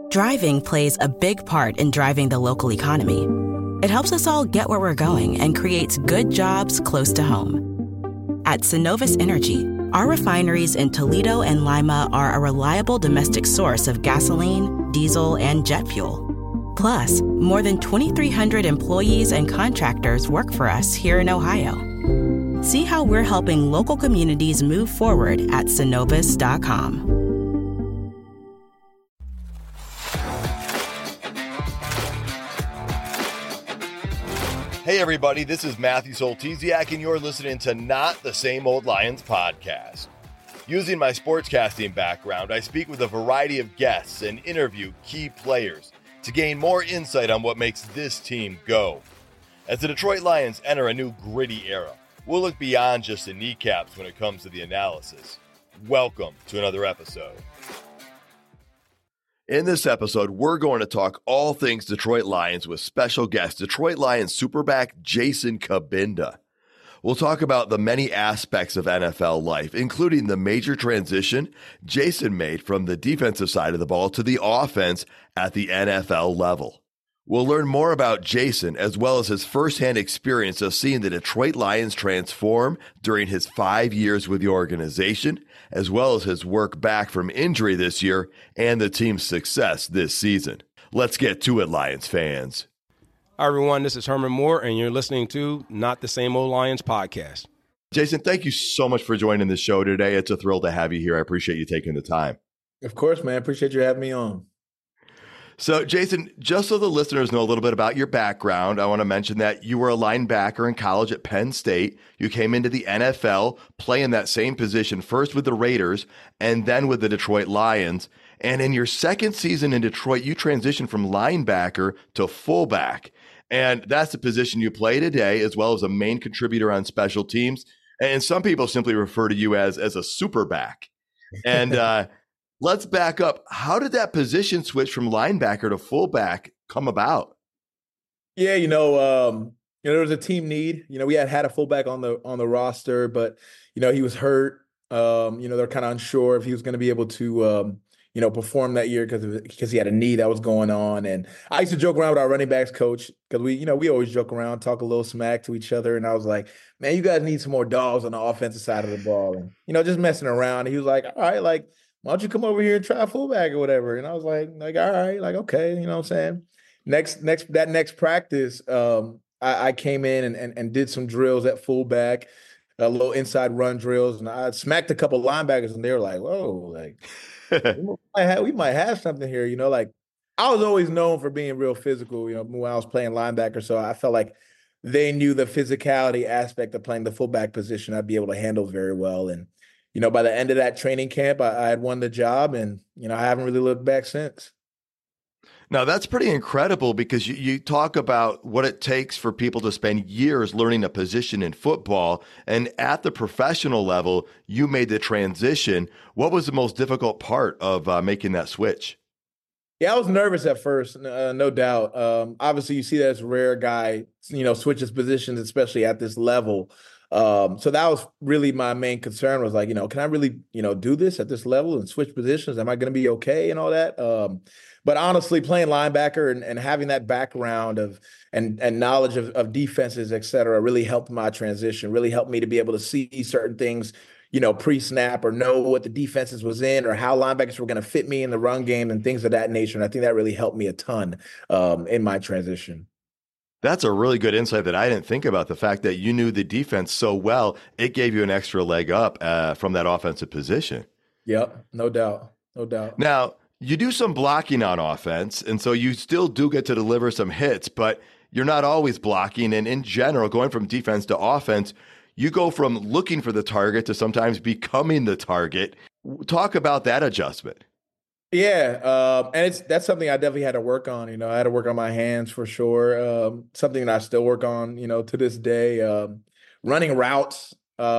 Driving plays a big part in driving the local economy. It helps us all get where we're going and creates good jobs close to home. At Synovus Energy, our refineries in Toledo and Lima are a reliable domestic source of gasoline, diesel, and jet fuel. Plus, more than 2,300 employees and contractors work for us here in Ohio. See how we're helping local communities move forward at Synovus.com. Hey everybody, this is Matthew Soltesiak and you're listening to Not the Same Old Lions podcast. Using my sportscasting background, I speak with a variety of guests and interview key players to gain more insight on what makes this team go. As the Detroit Lions enter a new gritty era, we'll look beyond just the kneecaps when it comes to the analysis. Welcome to another episode. In this episode, we're going to talk all things Detroit Lions with special guest, Detroit Lions superback Jason Cabinda. We'll talk about the many aspects of NFL life, including the major transition Jason made from the defensive side of the ball to the offense at the NFL level. We'll learn more about Jason as well as his firsthand experience of seeing the Detroit Lions transform during his 5 years with the organization, as well as his work back from injury this year and the team's success this season. Let's get to it, Lions fans. Hi, everyone. This is Herman Moore, and you're listening to Not the Same Old Lions podcast. Jason, thank you so much for joining the show today. It's a thrill to have you here. I appreciate you taking the time. Of course, man. I appreciate you having me on. So, Jason, just so the listeners know a little bit about your background, I want to mention that you were a linebacker in college at Penn State. You came into the NFL playing that same position, first with the Raiders and then with the Detroit Lions. And in your second season in Detroit, you transitioned from linebacker to fullback. And that's the position you play today, as well as a main contributor on special teams. And some people simply refer to you as a superback. And let's back up. How did that position switch from linebacker to fullback come about? Yeah, there was a team need. We had a fullback on the roster, but he was hurt. They're kind of unsure if he was going to be able to perform that year because he had a knee that was going on. And I used to joke around with our running backs coach because we always joke around, talk a little smack to each other. And I was like, man, you guys need some more dogs on the offensive side of the ball, and just messing around. And he was like, all right, like, why don't you come over here and try fullback or whatever? And I was like, all right, like, okay, you know what I'm saying? Next practice, I came in and did some drills at fullback, a little inside run drills, and I smacked a couple linebackers, and they were like, whoa, like, we might have something here, like, I was always known for being real physical, when I was playing linebacker, so I felt like they knew the physicality aspect of playing the fullback position I'd be able to handle very well. And by the end of that training camp, I had won the job, and, I haven't really looked back since. Now, that's pretty incredible because you talk about what it takes for people to spend years learning a position in football. And at the professional level, you made the transition. What was the most difficult part of making that switch? Yeah, I was nervous at first, no doubt. Obviously, you see that as a rare guy, switches positions, especially at this level. So that was really my main concern was like, can I really, do this at this level and switch positions? Am I going to be okay and all that? But honestly, playing linebacker and having that background of and knowledge of defenses, et cetera, really helped my transition, really helped me to be able to see certain things, pre-snap or know what the defenses was in or how linebackers were going to fit me in the run game and things of that nature. And I think that really helped me a ton in my transition. That's a really good insight that I didn't think about. The fact that you knew the defense so well, it gave you an extra leg up from that offensive position. Yep, no doubt. Now, you do some blocking on offense, and so you still do get to deliver some hits, but you're not always blocking. And in general, going from defense to offense, you go from looking for the target to sometimes becoming the target. Talk about that adjustment. Yeah, and that's something I definitely had to work on. I had to work on my hands for sure. Something that I still work on, to this day. Running routes.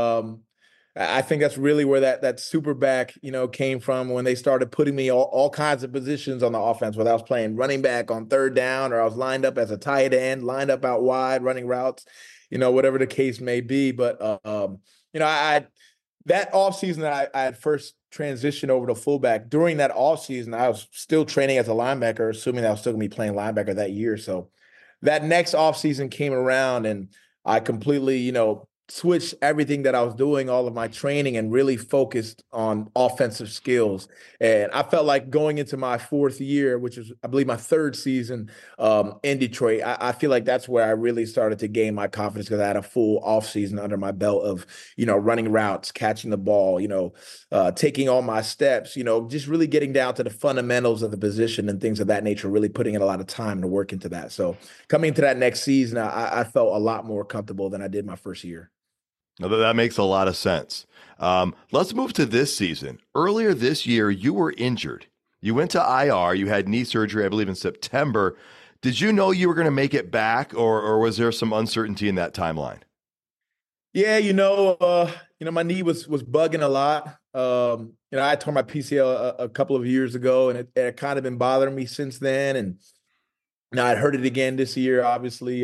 I think that's really where that super back, came from when they started putting me all kinds of positions on the offense, whether I was playing running back on third down or I was lined up as a tight end, lined up out wide, running routes, whatever the case may be. But, I that offseason that I had first transition over to fullback. During that offseason, I was still training as a linebacker, assuming that I was still going to be playing linebacker that year. So that next offseason came around and I completely, switched everything that I was doing, all of my training, and really focused on offensive skills. And I felt like going into my fourth year, which is, I believe, my third season in Detroit, I feel like that's where I really started to gain my confidence because I had a full offseason under my belt of, running routes, catching the ball, taking all my steps, just really getting down to the fundamentals of the position and things of that nature, really putting in a lot of time to work into that. So coming into that next season, I felt a lot more comfortable than I did my first year. Now, that makes a lot of sense. Let's move to this season. Earlier this year, you were injured. You went to IR. You had knee surgery, I believe, in September. Did you know you were going to make it back, or was there some uncertainty in that timeline? Yeah, my knee was bugging a lot. I tore my PCL a couple of years ago, and it had kind of been bothering me since then. And I'd hurt it again this year, obviously.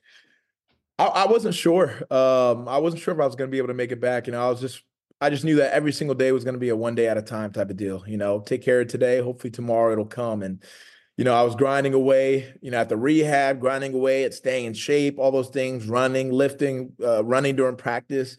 I wasn't sure. I wasn't sure if I was going to be able to make it back. I just knew that every single day was going to be a one day at a time type of deal. Take care of today. Hopefully tomorrow it'll come. And, I was grinding away, at the rehab, grinding away at staying in shape, all those things, running, lifting, running during practice.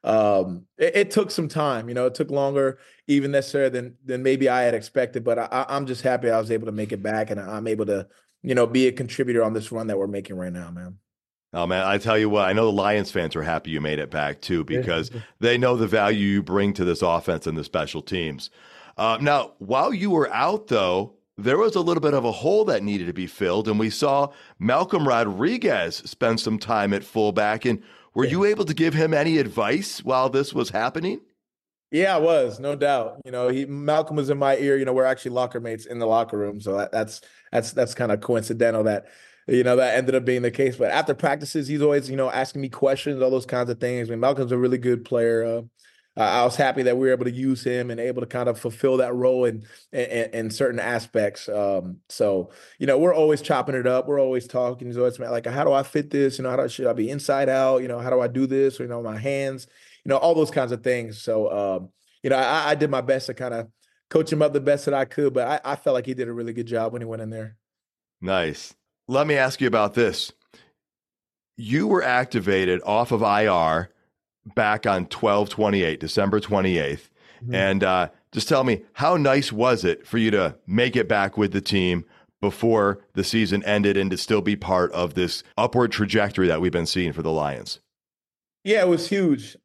It took some time. It took longer even necessarily than maybe I had expected. But I'm just happy I was able to make it back, and I'm able to, be a contributor on this run that we're making right now, man. Oh, man, I tell you what, I know the Lions fans are happy you made it back, too, because they know the value you bring to this offense and the special teams. Now, while you were out, though, there was a little bit of a hole that needed to be filled, and we saw Malcolm Rodriguez spend some time at fullback. And were you able to give him any advice while this was happening? Yeah, I was, no doubt. Malcolm was in my ear. We're actually locker mates in the locker room, so that's kind of coincidental that that ended up being the case. But after practices, he's always, asking me questions, all those kinds of things. I mean, Malcolm's a really good player. I was happy that we were able to use him and able to kind of fulfill that role in certain aspects. So, we're always chopping it up. We're always talking. He's always like, how do I fit this? Should I be inside out? How do I do this? Or, my hands, all those kinds of things. So, I did my best to kind of coach him up the best that I could, but I felt like he did a really good job when he went in there. Nice. Let me ask you about this. You were activated off of IR back on December 28th. Mm-hmm. And just tell me, how nice was it for you to make it back with the team before the season ended and to still be part of this upward trajectory that we've been seeing for the Lions? Yeah, it was huge.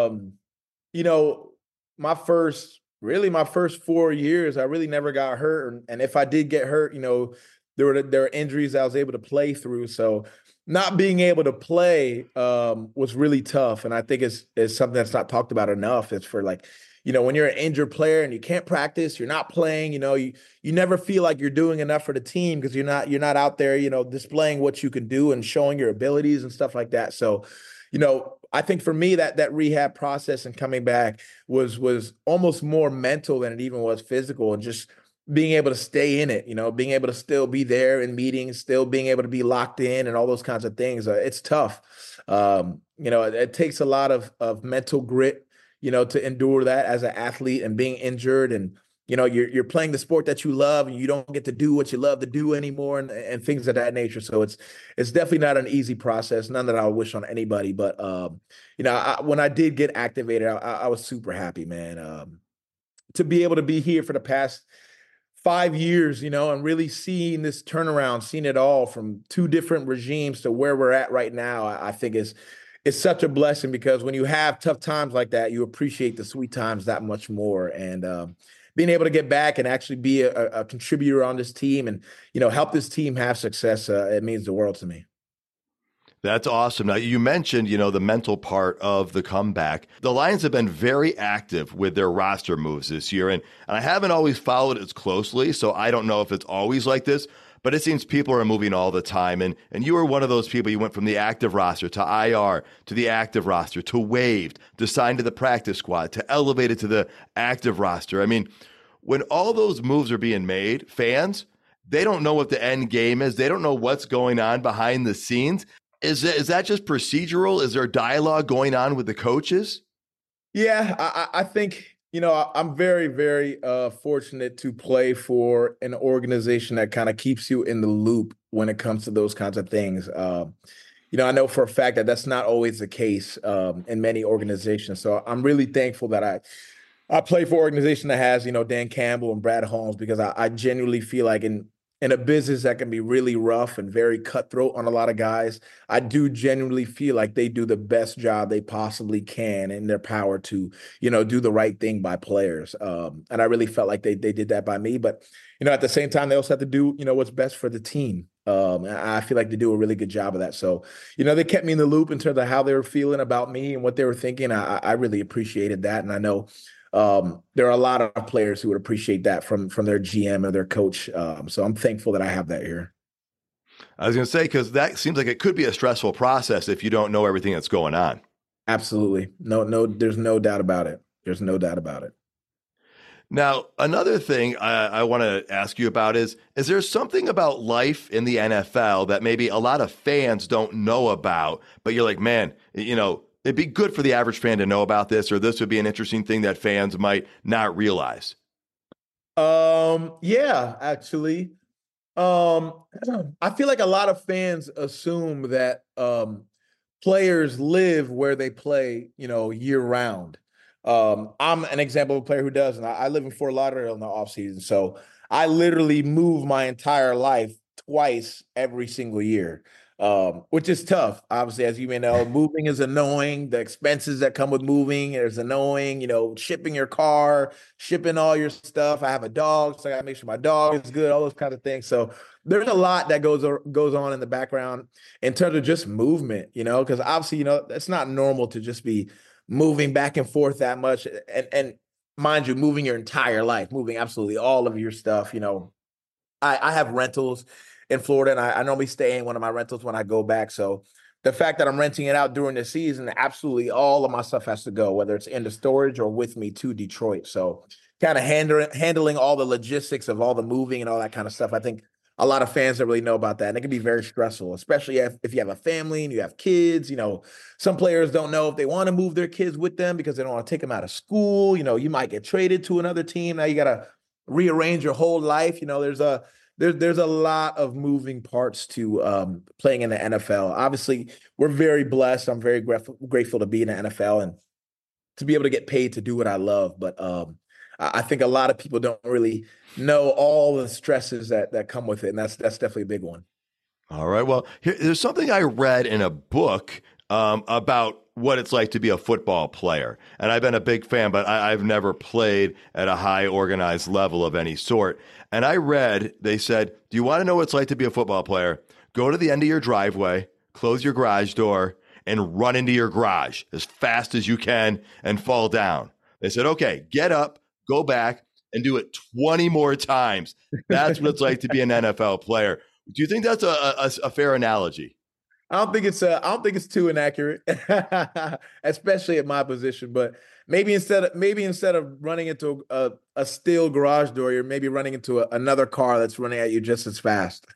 My first 4 years, I really never got hurt. And if I did get hurt, there were injuries I was able to play through. So not being able to play was really tough. And I think it's something that's not talked about enough. It's for when you're an injured player and you can't practice, you're not playing, you never feel like you're doing enough for the team because you're not out there, displaying what you can do and showing your abilities and stuff like that. So, I think for me that rehab process and coming back was almost more mental than it even was physical, and just being able to stay in it, being able to still be there in meetings, still being able to be locked in and all those kinds of things. It's tough. It takes a lot of mental grit, to endure that as an athlete and being injured. And, you're playing the sport that you love and you don't get to do what you love to do anymore and things of that nature. So it's definitely not an easy process. None that I would wish on anybody. But, when I did get activated, I was super happy, man, to be able to be here for the past 5 years, and really seeing this turnaround, seeing it all from two different regimes to where we're at right now. I think it's such a blessing, because when you have tough times like that, you appreciate the sweet times that much more. And being able to get back and actually be a contributor on this team and, help this team have success, it means the world to me. That's awesome. Now, you mentioned, the mental part of the comeback. The Lions have been very active with their roster moves this year, and I haven't always followed it as closely, so I don't know if it's always like this, but it seems people are moving all the time, and you were one of those people. You went from the active roster to IR, to the active roster, to waived, to signed to the practice squad, to elevated to the active roster. I mean, when all those moves are being made, fans, they don't know what the end game is. They don't know what's going on behind the scenes. Is that just procedural? Is there dialogue going on with the coaches? Yeah, I think, I'm very, very fortunate to play for an organization that kind of keeps you in the loop when it comes to those kinds of things. I know for a fact that that's not always the case in many organizations. So I'm really thankful that I play for an organization that has, Dan Campbell and Brad Holmes, because I genuinely feel like in a business that can be really rough and very cutthroat on a lot of guys, I do genuinely feel like they do the best job they possibly can in their power to, do the right thing by players. And I really felt like they did that by me. But, at the same time, they also have to do, what's best for the team. And I feel like they do a really good job of that. So, they kept me in the loop in terms of how they were feeling about me and what they were thinking. I really appreciated that. And I know there are a lot of players who would appreciate that from their GM or their coach. So I'm thankful that I have that here. I was going to say, because that seems like it could be a stressful process if you don't know everything that's going on. Absolutely. No, there's no doubt about it. There's no doubt about it. Now, another thing I want to ask you about is there something about life in the NFL that maybe a lot of fans don't know about, but you're like, man, it'd be good for the average fan to know about this, or this would be an interesting thing that fans might not realize? Yeah, actually. I feel like a lot of fans assume that players live where they play, year round. I'm an example of a player who doesn't. I live in Fort Lauderdale in the off season, so I literally move my entire life twice every single year, which is tough. Obviously, as you may know, moving is annoying. The expenses that come with moving is annoying. Shipping your car, shipping all your stuff. I have a dog, so I got to make sure my dog is good. All those kinds of things. So there's a lot that goes on in the background in terms of just movement. Because obviously, it's not normal to just be moving back and forth that much. And mind you, moving your entire life, moving absolutely all of your stuff. I have rentals in Florida, and I normally stay in one of my rentals when I go back. So the fact that I'm renting it out during the season, absolutely all of my stuff has to go, whether it's in the storage or with me to Detroit. So kind of handling all the logistics of all the moving and all that kind of stuff. I think a lot of fans don't really know about that. And it can be very stressful, especially if you have a family and you have kids. Some players don't know if they want to move their kids with them because they don't want to take them out of school. You might get traded to another team. Now you got to rearrange your whole life. There's a lot of moving parts to playing in the NFL. Obviously, we're very blessed. I'm very grateful to be in the NFL and to be able to get paid to do what I love. But I think a lot of people don't really know all the stresses that come with it, and that's definitely a big one. All right. Well, there's something I read in a book about what it's like to be a football player. And I've been a big fan, but I've never played at a high organized level of any sort. And I read, they said, do you want to know what it's like to be a football player? Go to the end of your driveway, close your garage door, and run into your garage as fast as you can and fall down. They said, okay, get up, go back, and do it 20 more times. That's what it's like to be an NFL player. Do you think that's a fair analogy? I don't think it's too inaccurate, especially at my position. But maybe instead of running into a steel garage door, you're maybe running into another car that's running at you just as fast.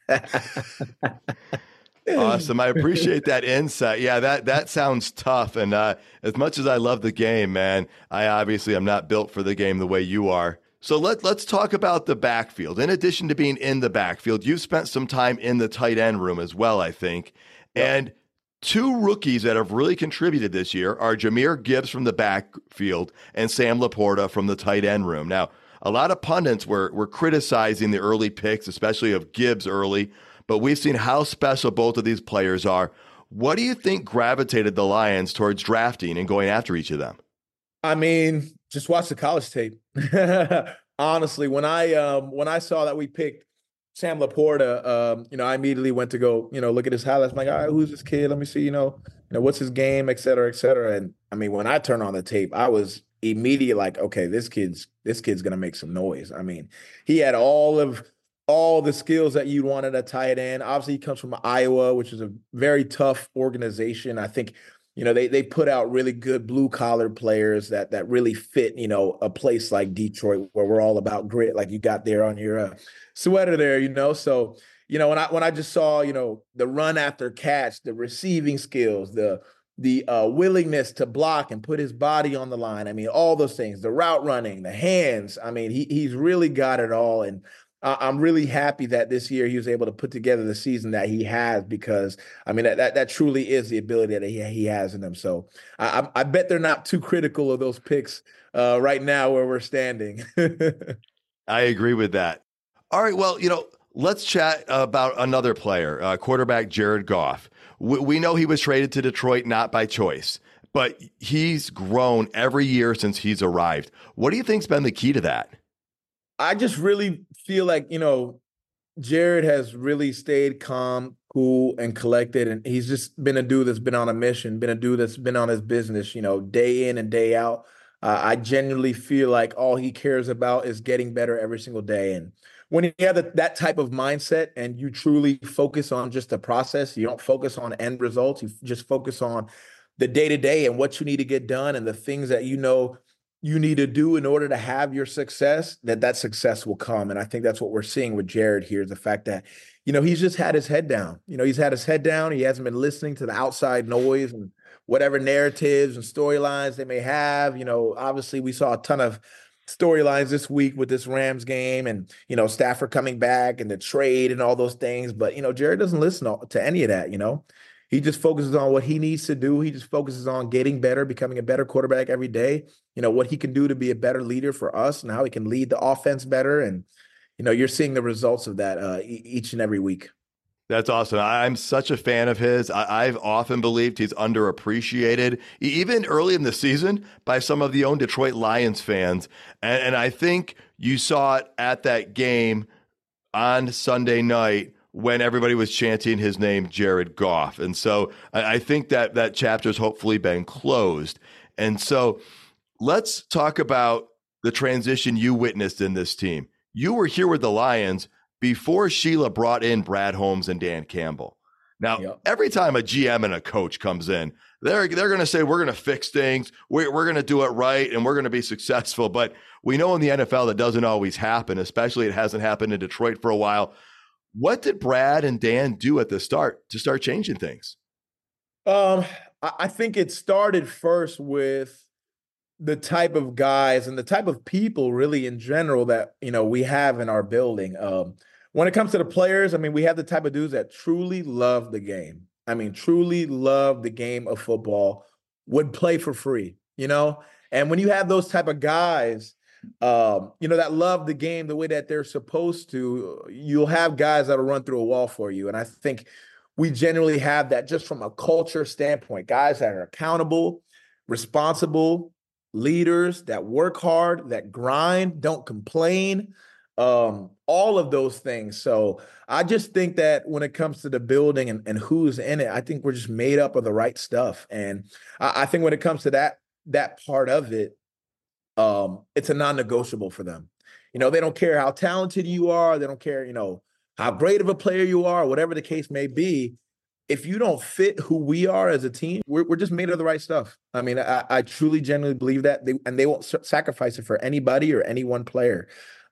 Awesome. I appreciate that insight. Yeah, that sounds tough. And as much as I love the game, man, I obviously am not built for the game the way you are. So let's talk about the backfield. In addition to being in the backfield, you've spent some time in the tight end room as well, I think. Yep. And two rookies that have really contributed this year are Jahmyr Gibbs from the backfield and Sam Laporta from the tight end room. Now, a lot of pundits were criticizing the early picks, especially of Gibbs early, but we've seen how special both of these players are. What do you think gravitated the Lions towards drafting and going after each of them? I mean, just watch the college tape. Honestly, when I saw that we picked Sam Laporta, I immediately went to go, look at his highlights. I'm like, all right, who's this kid? Let me see, what's his game, et cetera, et cetera. And I mean, when I turned on the tape, I was immediately like, okay, this kid's gonna make some noise. I mean, he had all the skills that you'd want at a tight end. Obviously, he comes from Iowa, which is a very tough organization. I think they put out really good blue collar players that really fit, a place like Detroit where we're all about grit, like you got there on your sweater there, So, when I just saw, the run after catch, the receiving skills, the the willingness to block and put his body on the line. I mean, all those things, the route running, the hands. I mean, he's really got it all. And I'm really happy that this year he was able to put together the season that he has, because I mean that truly is the ability that he has in him. So I bet they're not too critical of those picks right now where we're standing. I agree with that. All right, well, let's chat about another player, quarterback Jared Goff. We know he was traded to Detroit not by choice, but he's grown every year since he's arrived. What do you think's been the key to that? I just really feel like, Jared has really stayed calm, cool, and collected. And he's just been a dude that's been on a mission, been a dude that's been on his business, day in and day out. I genuinely feel like all he cares about is getting better every single day. And when you have that type of mindset and you truly focus on just the process, you don't focus on end results, you just focus on the day-to-day and what you need to get done and the things that you need to do in order to have your success, that success will come. And I think that's what we're seeing with Jared here, is the fact that, he's just had his head down. He's had his head down. He hasn't been listening to the outside noise and whatever narratives and storylines they may have. Obviously we saw a ton of storylines this week with this Rams game and, Stafford coming back and the trade and all those things. But, Jared doesn't listen to any of that, He just focuses on what he needs to do. He just focuses on getting better, becoming a better quarterback every day. What he can do to be a better leader for us and how he can lead the offense better. And, you're seeing the results of that each and every week. That's awesome. I'm such a fan of his. I've often believed he's underappreciated, even early in the season, by some of the own Detroit Lions fans. And I think you saw it at that game on Sunday night when everybody was chanting his name, Jared Goff. And so I think that chapter's hopefully been closed. And so let's talk about the transition you witnessed in this team. You were here with the Lions before Sheila brought in Brad Holmes and Dan Campbell. Now, Every time a GM and a coach comes in, they're going to say, we're going to fix things, we're going to do it right, and we're going to be successful. But we know in the NFL that doesn't always happen, especially it hasn't happened in Detroit for a while. What did Brad and Dan do at the start to start changing things? I think it started first with the type of guys and the type of people really in general that, we have in our building. When it comes to the players, we have the type of dudes that truly love the game. Truly love the game of football, would play for free, And when you have those type of guys, that love the game the way that they're supposed to, you'll have guys that'll run through a wall for you. And I think we generally have that just from a culture standpoint, guys that are accountable, responsible, leaders that work hard, that grind, don't complain, all of those things. So I just think that when it comes to the building and who's in it, I think we're just made up of the right stuff. And I think when it comes to that part of it, it's a non-negotiable for them. They don't care how talented you are. They don't care, how great of a player you are, whatever the case may be. If you don't fit who we are as a team, we're just made of the right stuff. I truly, genuinely believe that, they won't sacrifice it for anybody or any one player.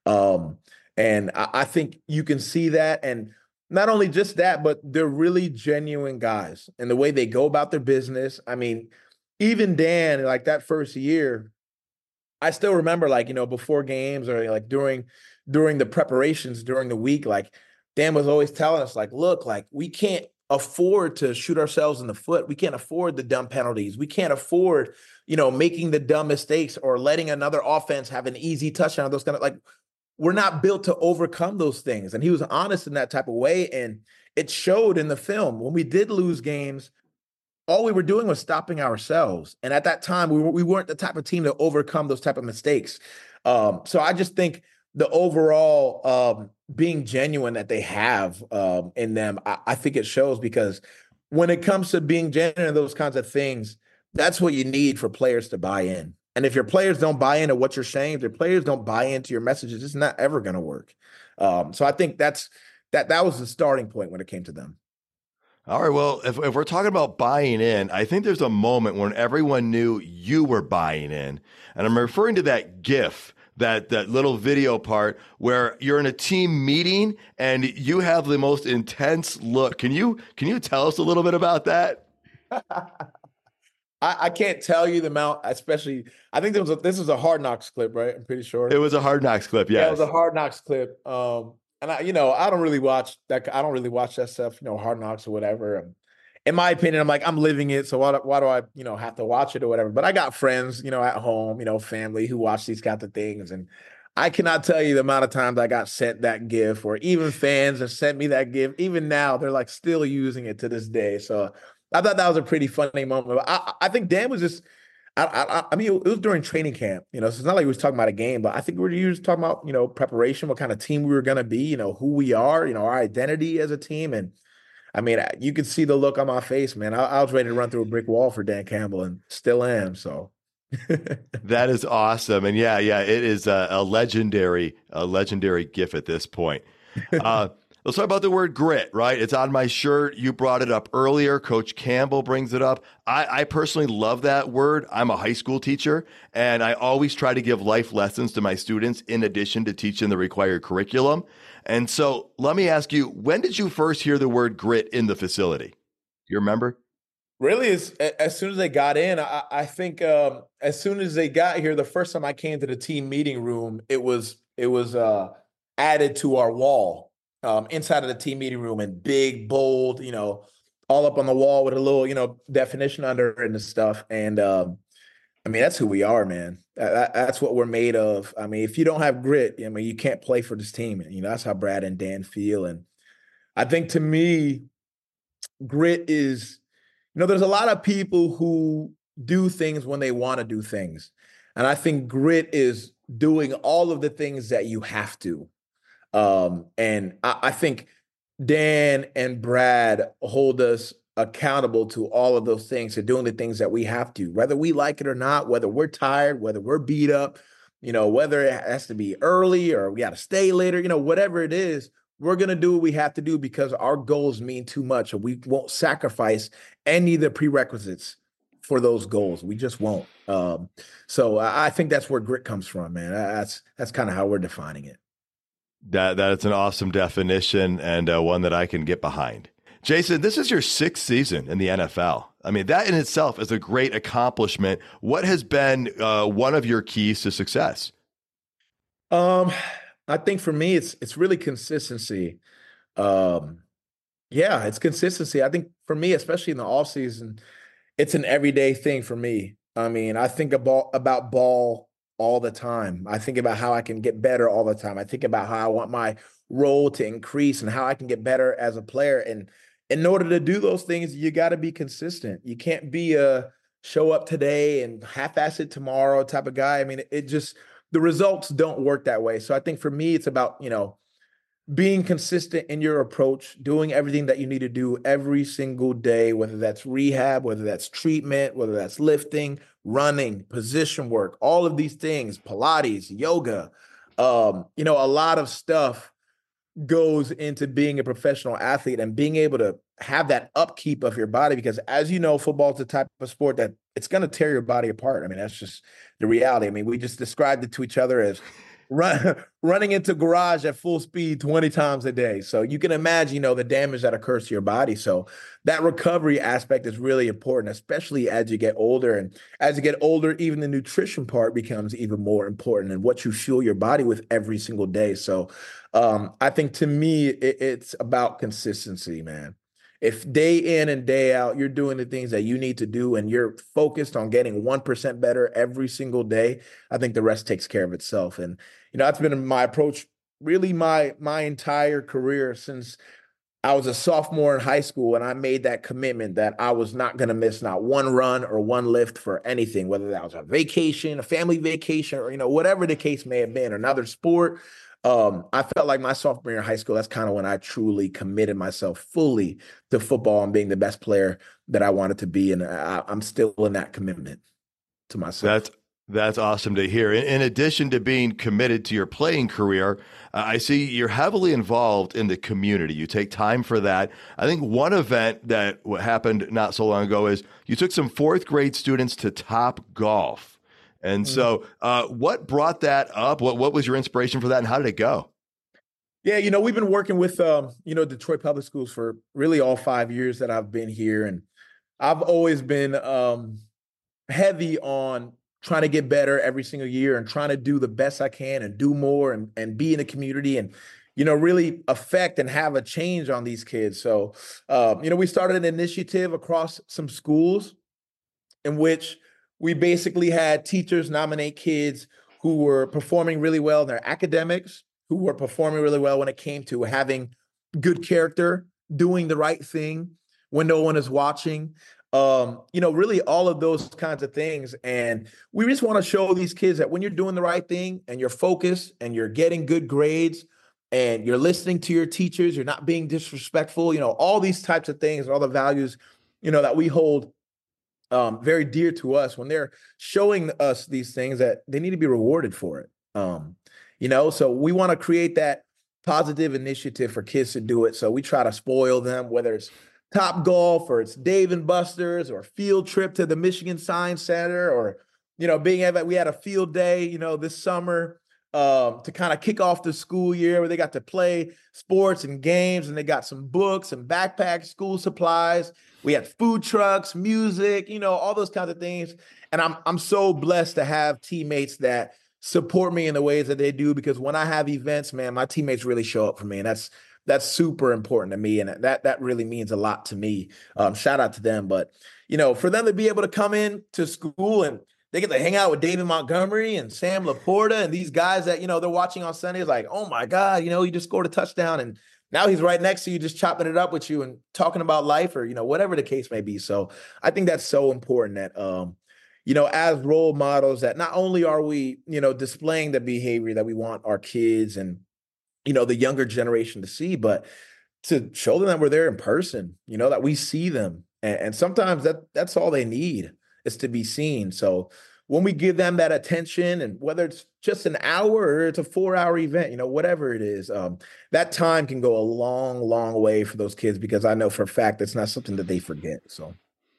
And I think you can see that. And not only just that, but they're really genuine guys and the way they go about their business. Even Dan, like that first year, I still remember, before games or during the preparations during the week, Dan was always telling us, look, we can't afford to shoot ourselves in the foot. We can't afford the dumb penalties. We can't afford, making the dumb mistakes or letting another offense have an easy touchdown. Those kind of we're not built to overcome those things. And he was honest in that type of way. And it showed in the film. When we did lose games, all we were doing was stopping ourselves. And at that time, we weren't the type of team to overcome those type of mistakes. So I just think the overall being genuine that they have in them, I think it shows, because when it comes to being genuine and those kinds of things, that's what you need for players to buy in. And if your players don't buy into what you're saying, if your players don't buy into your messages, it's not ever going to work. So I think that was the starting point when it came to them. All right. Well, if we're talking about buying in, I think there's a moment when everyone knew you were buying in. And I'm referring to that GIF, that little video part where you're in a team meeting and you have the most intense look. Can you tell us a little bit about that? I can't tell you the amount, especially I think this was a Hard Knocks clip, right? I'm pretty It sure. was a Hard Knocks clip, Yeah, it was a yes. Hard Knocks clip. And I don't really watch that. I don't really watch that stuff, Hard Knocks or whatever. And in my opinion, I'm like, I'm living it. So why do I, have to watch it or whatever? But I got friends, at home, family who watch these kind of things. And I cannot tell you the amount of times I got sent that GIF, or even fans have sent me that GIF. Even now, they're like still using it to this day. So I thought that was a pretty funny moment. I think Dan was just, I mean, it was during training camp, so it's not like we was talking about a game, but I think we were just talking about, preparation, what kind of team we were going to be, who we are, our identity as a team. And I mean, you could see the look on my face, man. I was ready to run through a brick wall for Dan Campbell, and still am. So That is awesome. And yeah, it is a legendary GIF at this point. Let's talk about the word grit, right? It's on my shirt. You brought it up earlier. Coach Campbell brings it up. I personally love that word. I'm a high school teacher, and I always try to give life lessons to my students in addition to teaching the required curriculum. And so let me ask you, when did you first hear the word grit in the facility? You remember? really, as soon as they got in, I think as soon as they got here, the first time I came to the team meeting room, it was added to our wall inside of the team meeting room, in big, bold, all up on the wall with a little, definition under it and stuff. And I mean, that's who we are, man. That's what we're made of. I mean, if you don't have grit, I mean, you can't play for this team. And, that's how Brad and Dan feel. And I think, to me, grit is, there's a lot of people who do things when they want to do things. And I think grit is doing all of the things that you have to. And I think Dan and Brad hold us accountable to all of those things, to doing the things that we have to, whether we like it or not, whether we're tired, whether we're beat up, whether it has to be early or we got to stay later, whatever it is, we're going to do what we have to do because our goals mean too much, and we won't sacrifice any of the prerequisites for those goals. We just won't. So I think that's where grit comes from, man. That's kind of how we're defining it. That's an awesome definition, and one that I can get behind. Jason, this is your 6th season in the NFL. I mean, that in itself is a great accomplishment. What has been one of your keys to success? I think for me, it's really consistency. Yeah, it's consistency. I think for me, especially in the off season, it's an everyday thing for me. I mean, I think about ball all the time. I think about how I can get better all the time. I think about how I want my role to increase and how I can get better as a player. And in order to do those things, you got to be consistent. You can't be a show up today and half-ass it tomorrow type of guy. I mean, the results don't work that way. So I think for me, it's about, being consistent in your approach, doing everything that you need to do every single day, whether that's rehab, whether that's treatment, whether that's lifting, running, position work, all of these things, Pilates, yoga, a lot of stuff goes into being a professional athlete and being able to have that upkeep of your body, because as you know, football is the type of sport that it's going to tear your body apart. I mean, that's just the reality. I mean, we just described it to each other as running into garage at full speed 20 times a day. So you can imagine, the damage that occurs to your body. So that recovery aspect is really important, especially as you get older. And as you get older, even the nutrition part becomes even more important, and what you fuel your body with every single day. So I think, to me, it's about consistency, man. If day in and day out, you're doing the things that you need to do and you're focused on getting 1% better every single day, I think the rest takes care of itself. And, that's been my approach really my entire career since I was a sophomore in high school, and I made that commitment that I was not going to miss not one run or one lift for anything, whether that was a vacation, a family vacation, or, whatever the case may have been, another sport. I felt like my sophomore year in high school, that's kind of when I truly committed myself fully to football and being the best player that I wanted to be. And I'm still in that commitment to myself. That's awesome to hear. In addition to being committed to your playing career, I see you're heavily involved in the community. You take time for that. I think one event that happened not so long ago is you took some 4th grade students to Top Golf. And so what brought that up? What was your inspiration for that, and how did it go? Yeah, we've been working with, Detroit Public Schools for really all 5 years that I've been here. And I've always been heavy on trying to get better every single year and trying to do the best I can and do more and be in the community and, really affect and have a change on these kids. So, we started an initiative across some schools in which we basically had teachers nominate kids who were performing really well in their academics, who were performing really well when it came to having good character, doing the right thing when no one is watching, really all of those kinds of things. And we just want to show these kids that when you're doing the right thing and you're focused and you're getting good grades and you're listening to your teachers, you're not being disrespectful, all these types of things and all the values, that we hold very dear to us, when they're showing us these things, that they need to be rewarded for it. So we want to create that positive initiative for kids to do it. So we try to spoil them, whether it's Top Golf or it's Dave and Buster's or field trip to the Michigan Science Center, or, we had a field day, this summer to kind of kick off the school year, where they got to play sports and games, and they got some books and backpacks, school supplies. We had food trucks, music, all those kinds of things. And I'm so blessed to have teammates that support me in the ways that they do, because when I have events, man, my teammates really show up for me. And that's super important to me. And that really means a lot to me. Shout out to them. But, for them to be able to come in to school and they get to hang out with David Montgomery and Sam Laporta and these guys that, they're watching on Sundays, like, oh my God, he just scored a touchdown and now he's right next to you, just chopping it up with you and talking about life, or, whatever the case may be. So I think that's so important that, as role models, that not only are we, displaying the behavior that we want our kids and, the younger generation to see, but to show them that we're there in person, that we see them. And sometimes that's all they need, is to be seen. So when we give them that attention, and whether it's just an hour or it's a 4-hour event, whatever it is, that time can go a long, long way for those kids, because I know for a fact it's not something that they forget. So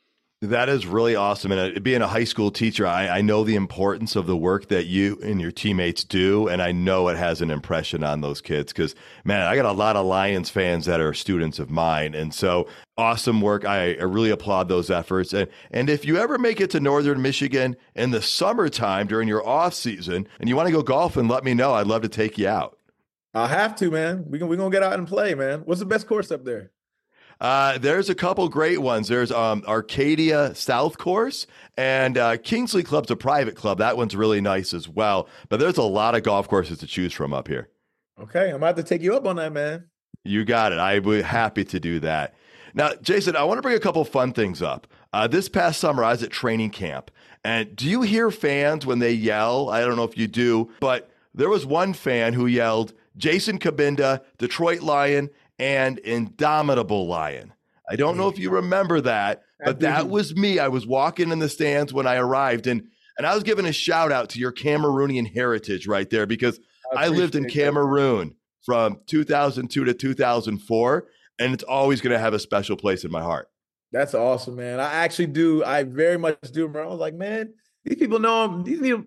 that is really awesome. And being a high school teacher, I know the importance of the work that you and your teammates do. And I know it has an impression on those kids, because, man, I got a lot of Lions fans that are students of mine. And so awesome work. I really applaud those efforts. And if you ever make it to Northern Michigan in the summertime during your off season and you want to go golfing, let me know. I'd love to take you out. I'll have to, man. We're going to get out and play, man. What's the best course up there? There's a couple great ones. There's Arcadia South Course, and Kingsley Club's a private club. That one's really nice as well. But there's a lot of golf courses to choose from up here. Okay, I'm about to take you up on that, man. You got it. I'd be happy to do that. Now, Jason, I want to bring a couple fun things up. This past summer, I was at training camp. And do you hear fans when they yell? I don't know if you do, but there was one fan who yelled, Jason Cabinda, Detroit Lion, and Indomitable Lion. I don't know if you remember that, but that was me. I was walking in the stands when I arrived, and I was giving a shout out to your Cameroonian heritage right there, because I lived in Cameroon from 2002 to 2004, and it's always going to have a special place in my heart. That's awesome, man. I actually do. I very much do remember. I was like, man, these people know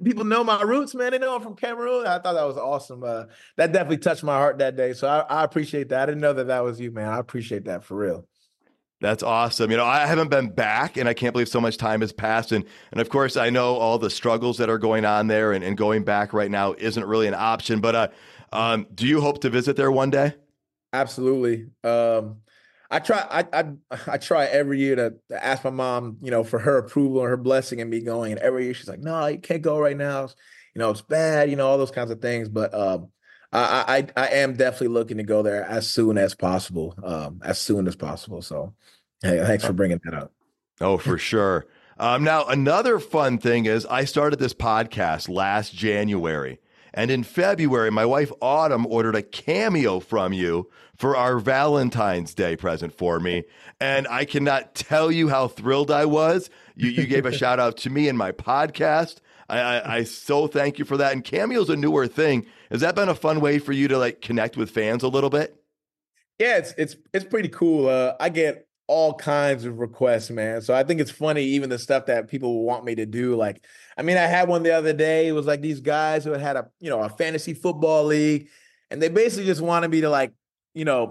my roots, man. They know I'm from Cameroon. I thought that was awesome. That definitely touched my heart that day. So I appreciate that. I didn't know that was you, man. I appreciate that for real. That's awesome. I haven't been back, and I can't believe so much time has passed. And of course, I know all the struggles that are going on there, and going back right now isn't really an option. But do you hope to visit there one day? Absolutely. I try every year to ask my mom, for her approval and her blessing and me going. And every year she's like, no, you can't go right now. It's bad, all those kinds of things. But I am definitely looking to go there as soon as possible. So, hey, thanks for bringing that up. Oh, for sure. Now, another fun thing is I started this podcast last January. And in February, my wife Autumn ordered a cameo from you for our Valentine's Day present for me. And I cannot tell you how thrilled I was. You gave a shout out to me in my podcast. I so thank you for that. And cameo's a newer thing. Has that been a fun way for you to connect with fans a little bit? Yeah, it's pretty cool. I get all kinds of requests, man. So I think it's funny, even the stuff that people want me to do. I had one the other day. It was like these guys who had a fantasy football league, and they basically just wanted me to shit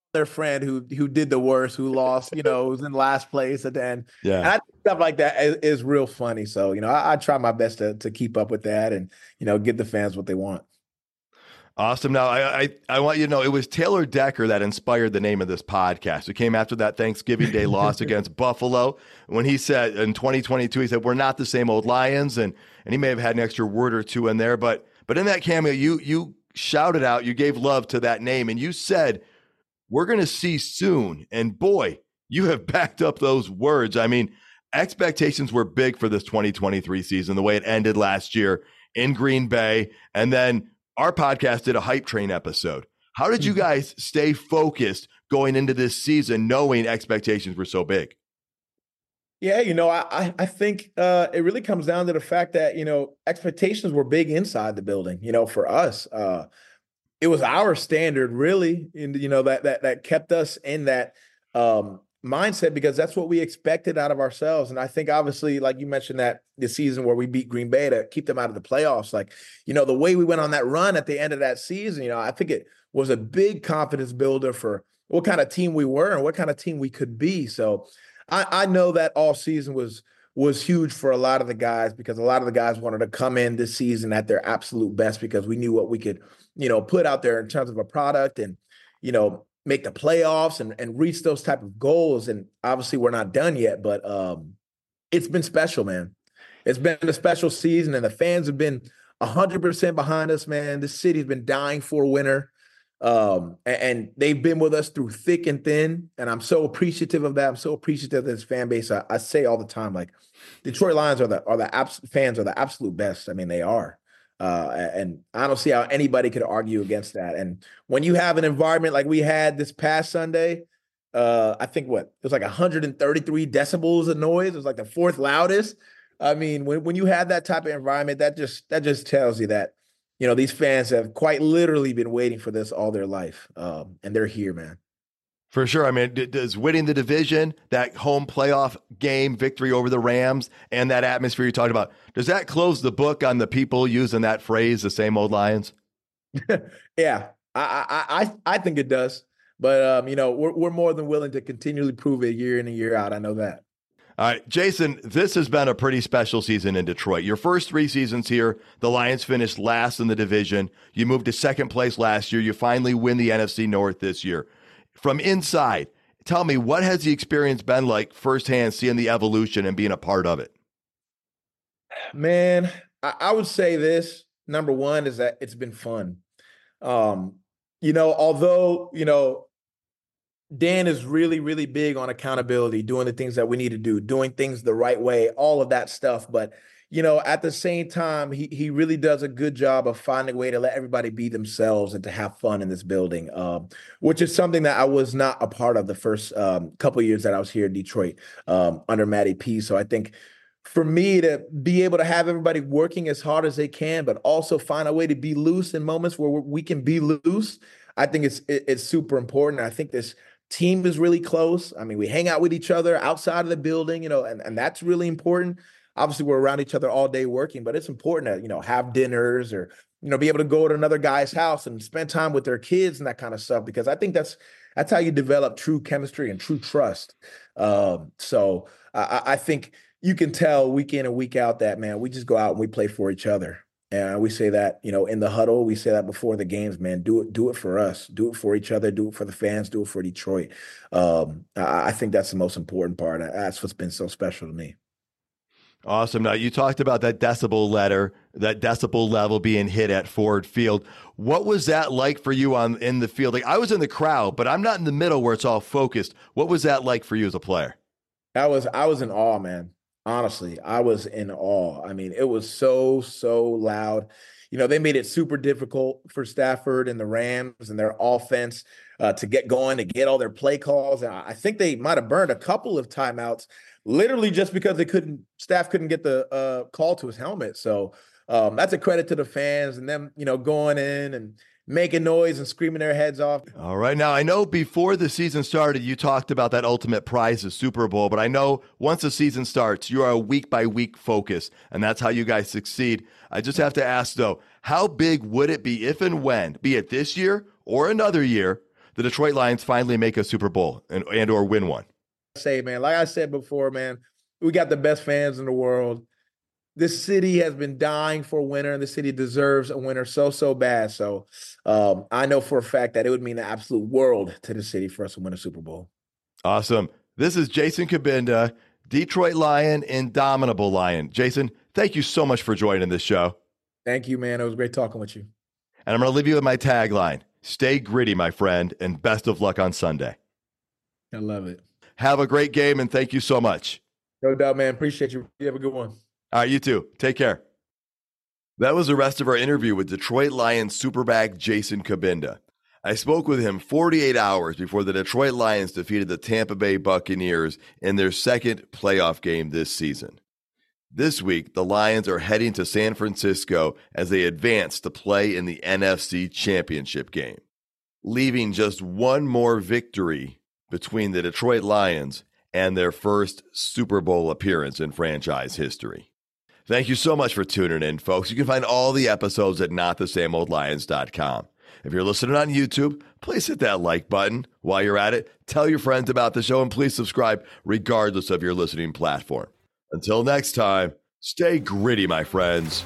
their friend who did the worst, who lost, was in last place at the end. Yeah. And I think stuff like that is real funny. So, I try my best to keep up with that and, get the fans what they want. Awesome. Now, I want you to know it was Taylor Decker that inspired the name of this podcast. It came after that Thanksgiving Day loss against Buffalo when he said in 2022, he said, we're not the same old Lions. And he may have had an extra word or two in there. But in that cameo, you shouted out, you gave love to that name, and you said, we're going to see soon. And boy, you have backed up those words. I mean, expectations were big for this 2023 season, the way it ended last year in Green Bay. And then our podcast did a hype train episode. How did you guys stay focused going into this season, knowing expectations were so big? Yeah, I think it really comes down to the fact that, expectations were big inside the building, for us. It was our standard really, and, that kept us in that mindset because that's what we expected out of ourselves. And I think obviously, like you mentioned, that the season where we beat Green Bay to keep them out of the playoffs, like, the way we went on that run at the end of that season, I think it was a big confidence builder for what kind of team we were and what kind of team we could be. So I know that all season was huge for a lot of the guys because a lot of the guys wanted to come in this season at their absolute best because we knew what we could, put out there in terms of a product and, make the playoffs and reach those type of goals. And obviously we're not done yet, but it's been special, man. It's been a special season and the fans have been 100% behind us, man. This city's been dying for a winner. And they've been with us through thick and thin. And I'm so appreciative of that. I'm so appreciative of this fan base. I say all the time, like Detroit Lions fans are the absolute best. I mean, they are. And I don't see how anybody could argue against that. And when you have an environment like we had this past Sunday, I think it was like 133 decibels of noise. It was like the fourth loudest. I mean, when you have that type of environment, that just tells you that, these fans have quite literally been waiting for this all their life. And they're here, man. For sure. I mean, does winning the division, that home playoff game victory over the Rams, and that atmosphere you talked about, does that close the book on the people using that phrase, the same old Lions? Yeah, I think it does. But, we're more than willing to continually prove it year in and year out. I know that. All right, Jason, this has been a pretty special season in Detroit. Your first 3 seasons here, the Lions finished last in the division. You moved to second place last year. You finally win the NFC North this year. From inside, tell me, what has the experience been like firsthand, seeing the evolution and being a part of it? Man, I would say this. Number one is that it's been fun. Although, Dan is really, really big on accountability, doing the things that we need to do, doing things the right way, all of that stuff. But, at the same time, he really does a good job of finding a way to let everybody be themselves and to have fun in this building, which is something that I was not a part of the first couple of years that I was here in Detroit under Matty P. So I think for me to be able to have everybody working as hard as they can, but also find a way to be loose in moments where we can be loose, I think it's super important. I think this team is really close. I mean, we hang out with each other outside of the building, and that's really important. Obviously, we're around each other all day working, but it's important to, have dinners or, be able to go to another guy's house and spend time with their kids and that kind of stuff, because I think that's how you develop true chemistry and true trust. So I think you can tell week in and week out that, man, we just go out and we play for each other. And we say that, in the huddle, we say that before the games, man, do it for us, do it for each other, do it for the fans, do it for Detroit. I think that's the most important part. That's what's been so special to me. Awesome. Now, you talked about that decibel level being hit at Ford Field. What was that like for you in the field? Like, I was in the crowd, but I'm not in the middle where it's all focused. What was that like for you as a player? I was in awe, man. Honestly, I was in awe. I mean, it was so loud. They made it super difficult for Stafford and the Rams and their offense to get going, to get all their play calls. And I think they might have burned a couple of timeouts, literally just because Staff couldn't get the call to his helmet. So that's a credit to the fans and them, going in and making noise and screaming their heads off. All right. Now, I know before the season started, you talked about that ultimate prize, the Super Bowl, but I know once the season starts, you are a week-by-week focus, and that's how you guys succeed. I just have to ask, though, how big would it be if and when, be it this year or another year, the Detroit Lions finally make a Super Bowl and or win one? Say, man, like I said before, man, we got the best fans in the world. This city has been dying for a winner, and the city deserves a winner so bad. So I know for a fact that it would mean the absolute world to the city for us to win a Super Bowl. Awesome. This is Jason Cabinda, Detroit Lion, Indomitable Lion. Jason, thank you so much for joining this show. Thank you, man. It was great talking with you. And I'm going to leave you with my tagline. Stay gritty, my friend, and best of luck on Sunday. I love it. Have a great game, and thank you so much. No doubt, man. Appreciate you. You have a good one. All right, you too. Take care. That was the rest of our interview with Detroit Lions superback Jason Cabinda. I spoke with him 48 hours before the Detroit Lions defeated the Tampa Bay Buccaneers in their second playoff game this season. This week, the Lions are heading to San Francisco as they advance to play in the NFC Championship game, leaving just one more victory between the Detroit Lions and their first Super Bowl appearance in franchise history. Thank you so much for tuning in, folks. You can find all the episodes at notthesameoldlions.com. If you're listening on YouTube, please hit that like button. While you're at it, tell your friends about the show and please subscribe regardless of your listening platform. Until next time, stay gritty, my friends.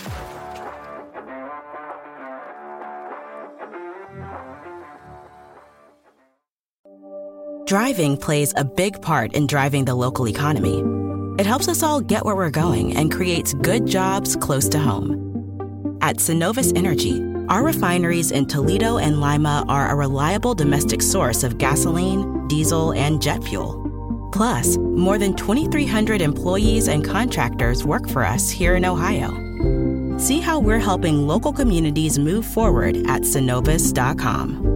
Driving plays a big part in driving the local economy. It helps us all get where we're going and creates good jobs close to home. At Synovus Energy, our refineries in Toledo and Lima are a reliable domestic source of gasoline, diesel, and jet fuel. Plus, more than 2,300 employees and contractors work for us here in Ohio. See how we're helping local communities move forward at Synovus.com.